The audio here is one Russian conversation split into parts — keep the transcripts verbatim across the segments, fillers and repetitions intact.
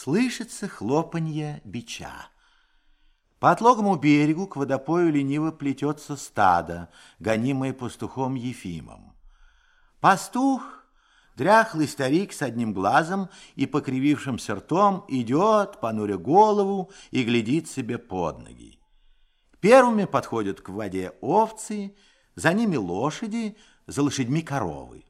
Слышится хлопанье бича. По отлогому берегу к водопою лениво плетется стадо, гонимое пастухом Ефимом. Пастух, дряхлый старик с одним глазом и покривившимся ртом, идет, понуря голову, и глядит себе под ноги. Первыми подходят к воде овцы, за ними лошади, за лошадьми коровы.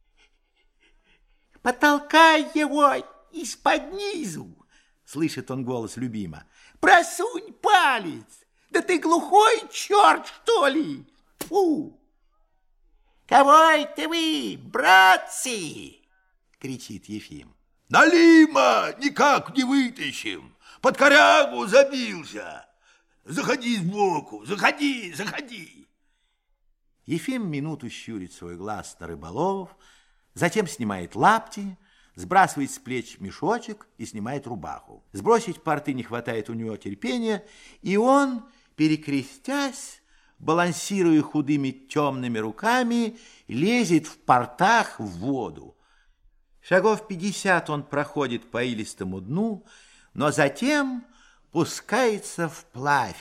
«Потолкай его из-под низу!» — слышит он голос любима. «Просунь палец! Да ты глухой черт, что ли? Фу!» «Кого это вы, братцы?» — кричит Ефим. «Налима никак не вытащим, под корягу забился. Заходи сбоку, заходи, заходи!» Ефим минуту щурит свой глаз на рыболовов, затем снимает лапти, сбрасывает с плеч мешочек и снимает рубаху. Сбросить порты не хватает у него терпения, и он, перекрестясь, балансируя худыми темными руками, лезет в портах в воду. Шагов пятьдесят он проходит по илистому дну, но затем пускается вплавь.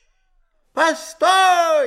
«Постой,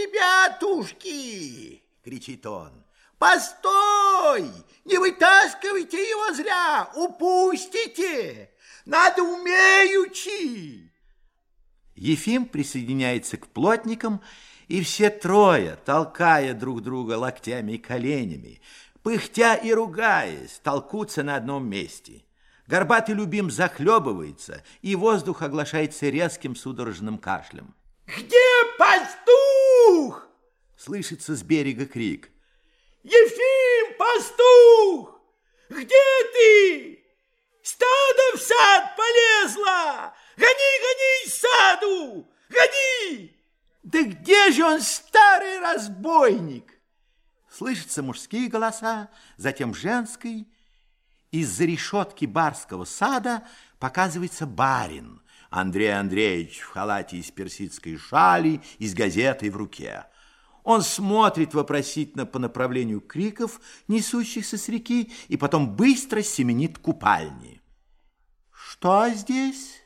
ребятушки!» — кричит он. «Постой! Не вытаскивайте его зря! Упустите! Надо умеючи!» Ефим присоединяется к плотникам, и все трое, толкая друг друга локтями и коленями, пыхтя и ругаясь, толкутся на одном месте. Горбатый любим захлебывается, и воздух оглашается резким судорожным кашлем. «Где пастух?» — слышится с берега крик. «Ефим, пастух! Где ты? Стадо в сад полезло! Гони, гони из саду! Гони!» «Да где же он, старый разбойник?» Слышатся мужские голоса, затем женский. Из-за решетки барского сада показывается барин Андрей Андреевич в халате из персидской шали и с газетой в руке. Он смотрит вопросительно по направлению криков, несущихся с реки, и потом быстро семенит к купальне. «Что здесь?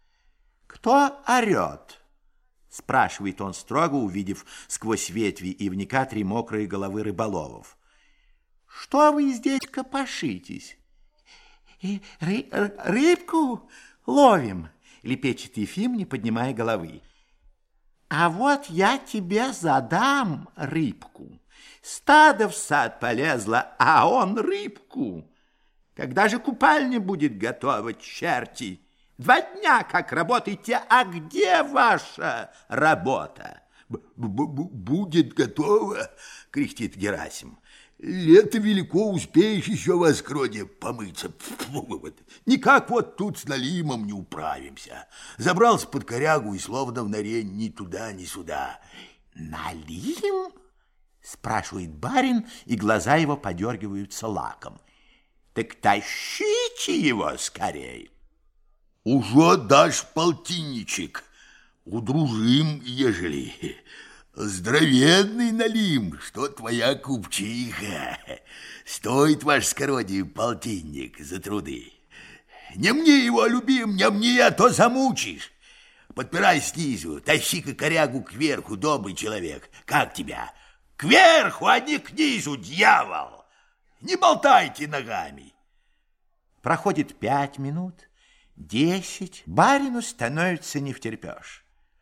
Кто орет?» — спрашивает он строго, увидев сквозь ветви ивника три мокрые головы рыболовов. «Что вы здесь копошитесь?» «И ры рыбку ловим», — лепечет Ефим, не поднимая головы. «А вот я тебе задам рыбку. Стадо в сад полезло, а он рыбку. Когда же купальня будет готова, черти? Два дня как работаете, а где ваша работа?» «Будет готова», — кряхтит Герасим. «Лето велико, успеешь еще в Оскроде помыться. Никак вот тут с Налимом не управимся. Забрался под корягу и словно в норе ни туда, ни сюда». «Налим?» — спрашивает барин, и глаза его подергиваются лаком. «Так тащите его скорей!» «Уже дашь полтинничек, удружим, ежели. Здоровенный Налим, что твоя купчиха. Стоит ваш скородие полтинник за труды. Не мне его, любим, не мне, а то замучишь. Подпирай снизу, тащи-ка корягу кверху, добрый человек. Как тебя? Кверху, а не к низу, дьявол! Не болтайте ногами!» Проходит пять минут, десять, барину становится невтерпеж.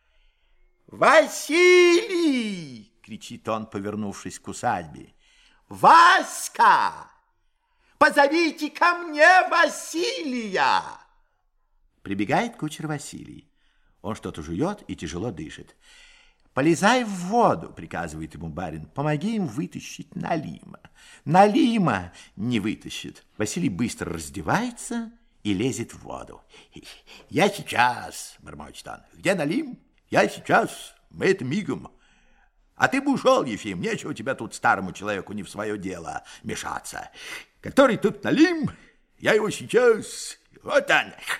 «Василий!» — кричит он, повернувшись к усадьбе. «Васька! Позовите ко мне Василия!» Прибегает кучер Василий. Он что-то жует и тяжело дышит. «Полезай в воду!» — приказывает ему барин. «Помоги им вытащить Налима. Налима не вытащит». Василий быстро раздевается и лезет в воду. «Я сейчас!» — бормочет он. «Где Налим? Я сейчас, мы это мигом. А ты бы ушел, Ефим, нечего тебя тут старому человеку не в свое дело мешаться. Который тут Налим, я его сейчас... Вот он,